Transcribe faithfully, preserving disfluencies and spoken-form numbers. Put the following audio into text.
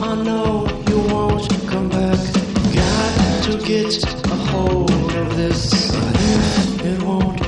I know you won't come back. Got to get a hold of this. But if it won't